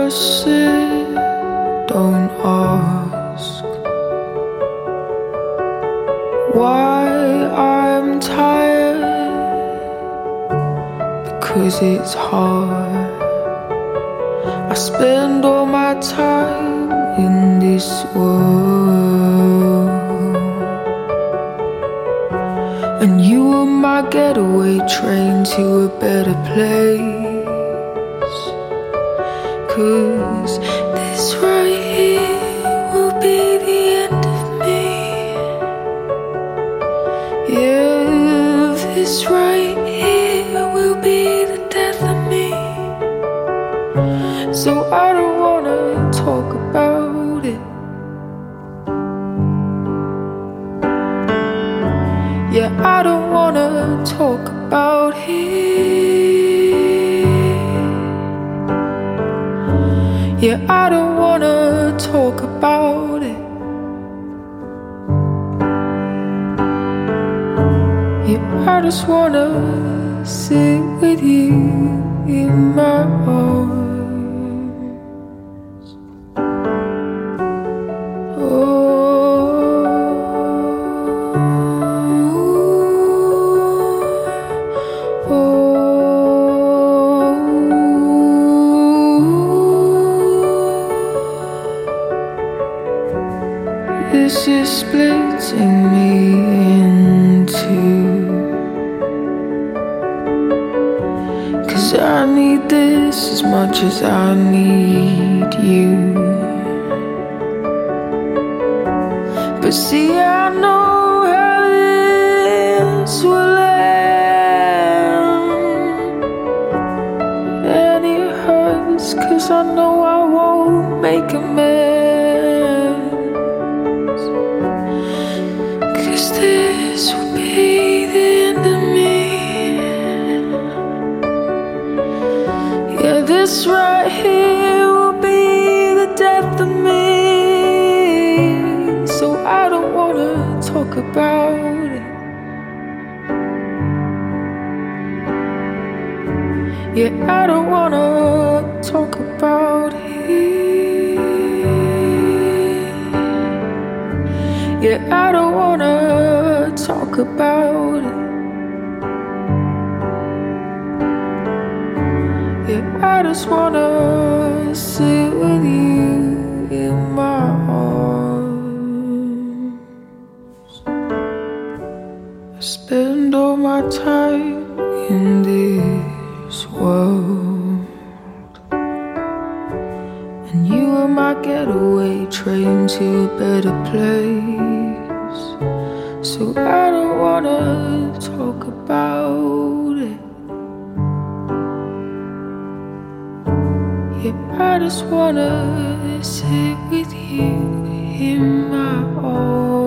just sit, don't ask why I'm tired, because it's hard. I spend all my time in this world, and you were my getaway train to a better place. 'Cause this right here will be the end of me. Yeah, this right here will be the death of me. So I don't wanna talk about it. Yeah, I don't wanna talk about it. Yeah, I don't wanna talk about it. Yeah, I just wanna sit with you in my arms. This is splitting me in two, 'cause I need this as much as I need you. But see, I know how this will end, and it hurts 'cause I know I won't make amends. 'Cause this will be the end of me. Yeah, this right here will be the death of me. So I don't wanna talk about it. Yeah, I don't wanna talk about it. Yeah, I don't wanna talk about it. Yeah, I just wanna sit with you in my arms. I spend all my time in this world, and you are my getaway train to a better place. So I don't wanna talk about it. Yeah, I just wanna sit with you in my arms.